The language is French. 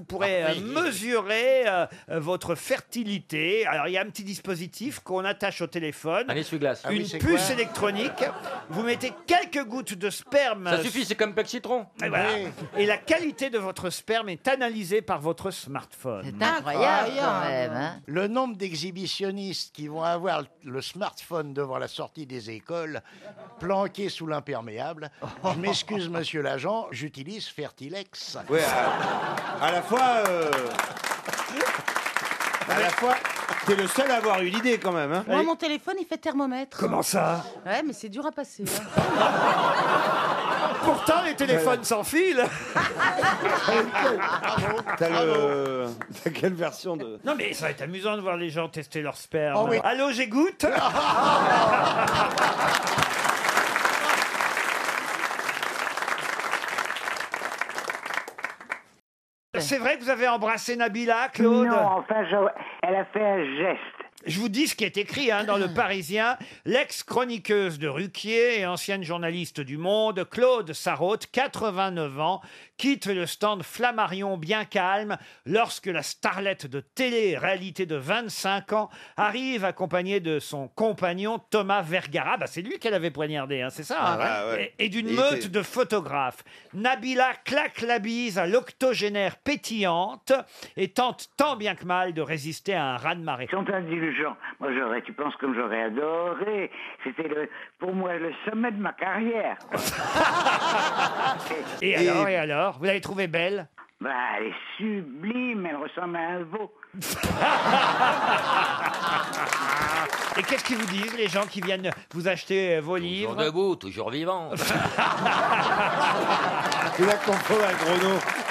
pourrez mesurer votre fertilité. Alors, il y a un petit dispositif qu'on attache au téléphone. Un essuie-glace. Une puce électronique. Vous mettez quelques gouttes de sperme. Ça suffit, c'est comme Pec Citron. Et, voilà. Et la qualité de votre sperme est analysée par votre smartphone. C'est incroyable quand même. Hein. Le nombre d'exhibitionnistes qui vont avoir le smartphone devant la sortie des écoles, planqué sous l'imperméable. Je m'excuse, monsieur l'agent, j'utilise Fertilex. Ouais, à la fois, t'es le seul à avoir eu l'idée quand même. Hein. Moi, mon téléphone, il fait thermomètre. Comment ça? Ouais, mais c'est dur à passer. Hein. Pourtant, les téléphones sans fil. T'as quelle version de... Non, mais ça va être amusant de voir les gens tester leur sperme. Oh oui. Allô, j'égoutte. C'est vrai que vous avez embrassé Nabila, Claude? Non, enfin, elle a fait un geste. Je vous dis ce qui est écrit dans Le Parisien. L'ex-chroniqueuse de Ruquier et ancienne journaliste du Monde, Claude Sarraute, 89 ans, quitte le stand Flammarion bien calme lorsque la starlette de télé-réalité de 25 ans arrive accompagnée de son compagnon Thomas Vergara. Bah, c'est lui qu'elle avait poignardé, c'est ça. Ah, ouais. Et d'une meute de photographes. Nabila claque la bise à l'octogénaire pétillante et tente tant bien que mal de résister à un raz-de-marée. Ils sont indulgents. Moi, tu penses comme j'aurais adoré. C'était pour moi le sommet de ma carrière. Et alors vous l'avez trouvée belle? Bah, elle est sublime, elle ressemble à un veau. Et qu'est-ce qu'ils vous disent, les gens qui viennent vous acheter vos livres? Toujours debout, toujours vivant. Il a compris un gros nom.